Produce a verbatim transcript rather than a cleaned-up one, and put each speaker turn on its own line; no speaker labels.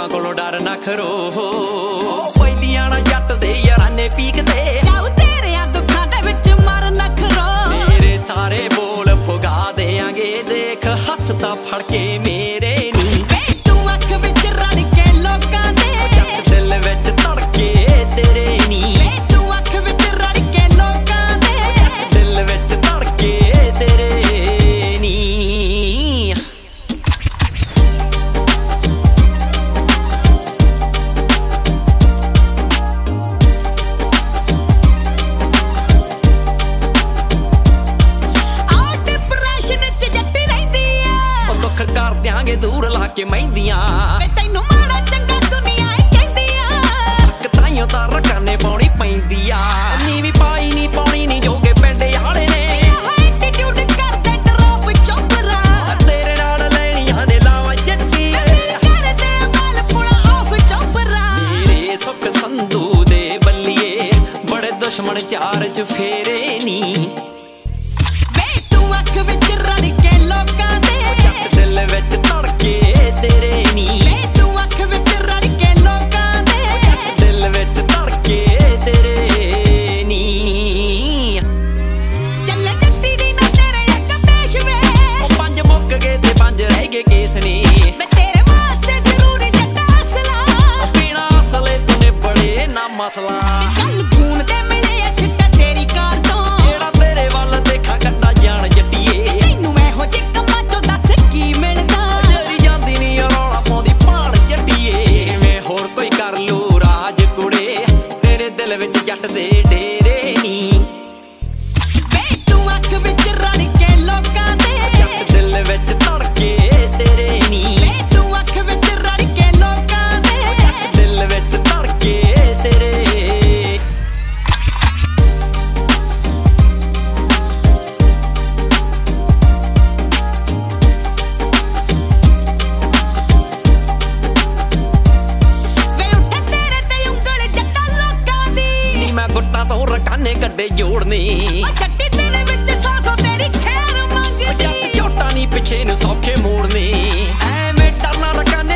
ਲੋਕਾਂ ਕੋਲੋਂ ਡਰ ਨਾ ਖਰੋ ਪਹਿਲੀਆਂ ਨਾ ਜੱਟ ਦੇ ਯਾਰਾਨੇ ਪੀਕਦੇ
ਜਾਉ ਤੇਰਿਆਂ ਦੁੱਖਾਂ ਦੇ ਵਿੱਚ ਮਰ ਨਾ ਖਰੋ
ਤੇਰੇ ਸਾਰੇ ਬੋਲ ਪੁਗਾ ਦੇਾਂਗੇ ਦੇਖ ਹੱਥ ਤਾਂ ਫੜ ਕੇ ਮੇਰੇ ਨੀ
ਵੇ ਤੂੰ ਅੱਖ ਵਿੱਚ ਰੜ ਕੇ ਲੋਕਾਂ ਦੇ
ਜੱਟ ਦਿਲ ਵਿੱਚ ਧੜਕੇ ਤੇਰੇ ਨੀ
ਵੇ ਤੂੰ ਅੱਖ ਵਿੱਚ ਰੜ ਕੇ ਲੋਕਾਂ ਦੇ
ਜੱਟ ਦਿਲ ਵਿੱਚ ਧੜਕੇ ਤੇਰੇ ਨੀ ਕਰ ਦਿਆਂਗੇ ਦੂਰ ਲਾ ਕੇ ਮਹਿੰਦੀਆਂ
ਵੇ ਤੈਨੂੰ ਮਾੜਾ ਚੰਗਾ ਦੁਨੀਆ ਏ ਕਹਿੰਦੀ ਆ
ਹੱਕ ਤਾਈਓ ਤਾਂ ਰਕਾਨੇ ਪਾਉਣੀ ਪੈਂਦੀ ਆ ਨੀਵੀਂ ਪਾਈ ਨਹੀਂ ਪਾਉਣੀ ਨਹੀਂ ਜੋਗੇ ਪਿੰਡ ਵਾਲੇ ਨੇ
ਐਟੀਟਿਊਡ ਕਰਦੇ ਡਰੋਪ ਚੋਪਰਾ
ਤੇਰੇ ਨਾਲ ਲੈਣੀਆਂ ਨੇ ਲਾਵਾਂ ਜੱਟੀਏ
ਕਰਦੇ ਮਾਲ ਪੁਣਾ ਆਫ ਚੋਪਰਾ
ਤੇਰੇ ਸੁੱਖ ਸੰਧੂ ਦੇ ਬੱਲੀਏ ਬੜੇ ਦੁਸ਼ਮਣ ਚਾਰ ਚ ਫੇਰੇ ਨੀ
ਵੇ ਤੂੰ ਅੱਖ ਵਿੱਚ ਰੜ ਕੇ ਲੋਕਾਂ ਦੇ
ਦਿਲ ਵਿੱਚ ਧੜਕੇ ਤੇਰੇ ਨੀ
ਵੇ ਤੂੰ ਅੱਖ ਵਿੱਚ ਰੜ ਕੇ ਲੋਕਾਂ ਦੇ
ਦਿਲ ਵਿੱਚ ਧੜਕੇ ਤੇਰੇ ਨੀ
ਚੱਲੇ ਜੱਟੀ ਦੀ ਨਾ ਤੇਰੇ ਇੱਕ ਪੇਸ਼ ਵੇ
ਉਹ ਪੰਜ ਮੁੱਕ ਗਏ ਤੇ ਪੰਜ ਰਹਿ ਗਏ ਕੇਸ ਨੀ
ਮੈਂ ਤੇਰੇ ਵਾਸਤੇ ਜ਼ਰੂਰੀ ਜੱਟਾ ਅਸਲਾ
ਪੀਣਾ ਅਸਲੇ ਤੂੰ ਬੜੇ ਨਾ ਮਸਲਾ
ਕੱਲ ਖੂਨ ਦੇ ਮਿਲੇ ਆ ਛਿੱਟਾ ਤੇਰੀ ਕਾਰ ਤੋਂ
ਜਿਹੜਾ ਤੇਰੇ ਵੱਲ ਦੇਖਾ ਕੱਟਾ ਜਾਣ ਜੱਟੀਏ
ਤੈਨੂੰ ਇਹੋ ਜਿਹੇ ਕੰਮਾਂ ਤੋਂ ਦੱਸ ਕੀ ਮਿਲਦਾ
ਜਿਹੜੀ ਜਾਂਦੀ ਨੀ ਰੌਲਾ ਪਾਉਂਦੀ ਭਾਲ ਜੱਟੀਏ ਮੈਂ ਹੋਰ ਕੋਈ ਕਰ ਲੂ ਰਾਜ ਕੁੜੇ ਤੇਰੇ ਦਿਲ ਵਿੱਚ ਜੱਟ ਦੇ ਡੇਰੇ ਨੀ
ਵੇ ਤੂੰ ਅੱਖ ਵਿੱਚ ਰੜ ਕੇ ਲੋਕਾਂ ਦੇ
ਜੱਟ ਦਿਲ ਵਿੱਚ ਧੜਕੇ ਤੇਰੇ ਨੀ
ਵੇ ਤੂੰ ਅੱਖ ਵਿੱਚ ਰੜ ਕੇ ਲੋਕਾਂ ਦੇ
ਦਿਲ ਵਿੱਚ ਧੜਕੇ ਤੇਰੇ
ਵੇ ਉੱਠੇ ਤੇਰੇ ਤੇ ਉਂਗਲ ਜੱਟਾ ਲੋਕਾਂ ਦੀ
ਨੀ ਮੈਂ ਗੁੱਟਾਂ ਤੋਂ ਰਕਾਨੇ ਗੱਡੇ ਜੋੜਨੀ
ਓ ਜੱਟੀ ਤੇਰੇ ਵਿੱਚ ਸੌ ਸੌ ਤੇਰੀ ਖੈਰ ਮੰਗਦੀ
ਜੱਟ ਝੋਟਾ ਨੀ ਪਿੱਛੇ ਨੂੰ ਸੌਖੇ ਮੋੜਨੀ ਐਵੇਂ ਡਰਨਾ ਰਕਾਨੇ